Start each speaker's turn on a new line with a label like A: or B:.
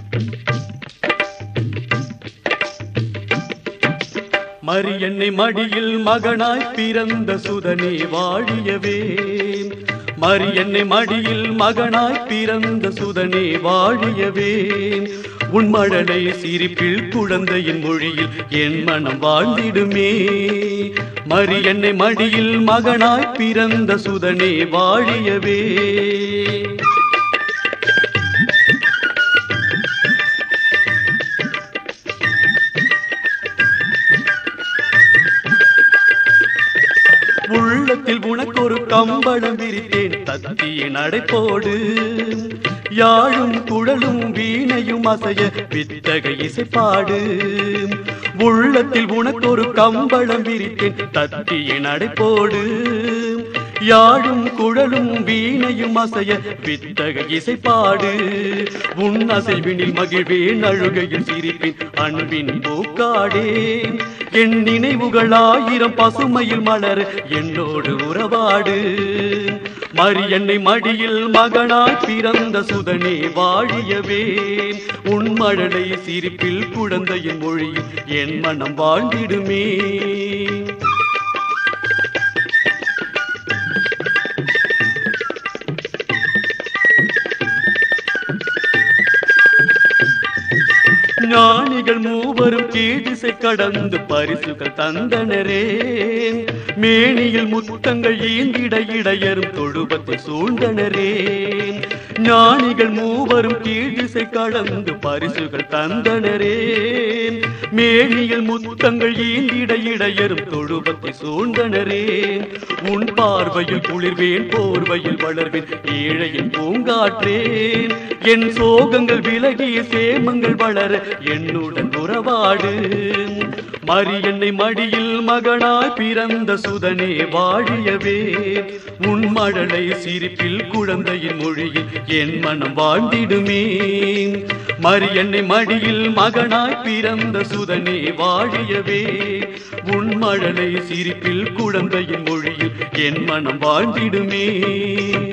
A: மரியன்னை மடியில் மகனாய் பிறந்த சுதனே வாழியவே. மரியன்னை மடியில் மகனாய் பிறந்த சுதனே வாழியவே. உன்மழலை சிரிப்பில் குழந்தையின் மொழியில் என் மனம் வாழ்ந்திடுமே. மரியன்னை மடியில் மகனாய் பிறந்த சுதனே வாழியவே. உள்ளத்தில் உனக்கொரு கம்பளம் விரித்தேன் தத்திய நடைபோடு. யாழும் குழலும் வீணையும் அசைய வித்தக இசைப்பாடு. உள்ளத்தில் உனக்கொரு கம்பளம் விரித்தேன் தத்திய நடைபோடு. யாழும் குழலும் வீணையும் அசைய வித்தக இசைப்பாடு. உன் அசைவினில் மகிழ்வேன் அழுகையில் சிரிப்பின் அன்பின் பூக்காடே. என் நினைவுகள் 1000 பசுமையில் மலர் என்னோடு உறவாடு. மரியன்னை மடியில் மகனாய் பிறந்த சுதனே வாழியவே. உன் மழலை சிரிப்பில் குழந்தையின் மொழியில் என் மனம் வாழ்ந்திடுமே. ஞானிகள் மூவரும் கீழ்திசை கடந்து பரிசுகள் தந்தனரே. மேனியில் முத்தங்கள் ஈந்திட இடையரும் தொழுபத்தை சூழ்ந்தனரே. ஞானிகள் மூவரும் கீழ்திசை கடந்து பரிசுகள் தந்தனரே. மேனியில் முத்தங்கள் ஈந்திட இடையரும் தொழுபத்தை சூழ்ந்தனரே. உன் பார்வையில் குளிர்வேன் போர்வையில் வளர்வேன் ஏழையின் பூங்காற்றேன். என் சோகங்கள் விலகிய சேமங்கள் வளர என்னுடன் உறவாடு. மரியன்னை மடியில் மகனாய் பிறந்த சுதனே வாழியவே. உன் மழலை சிரிப்பில் குழந்தையின் மொழியில் என் மனம் வாழ்ந்திடுமே. மரியன்னை மடியில் மகனாய் பிறந்த சுதனே வாழியவே. உன் மழலை சிரிப்பில் குழந்தையின் மொழியில் என் மனம் வாழ்ந்திடுமே.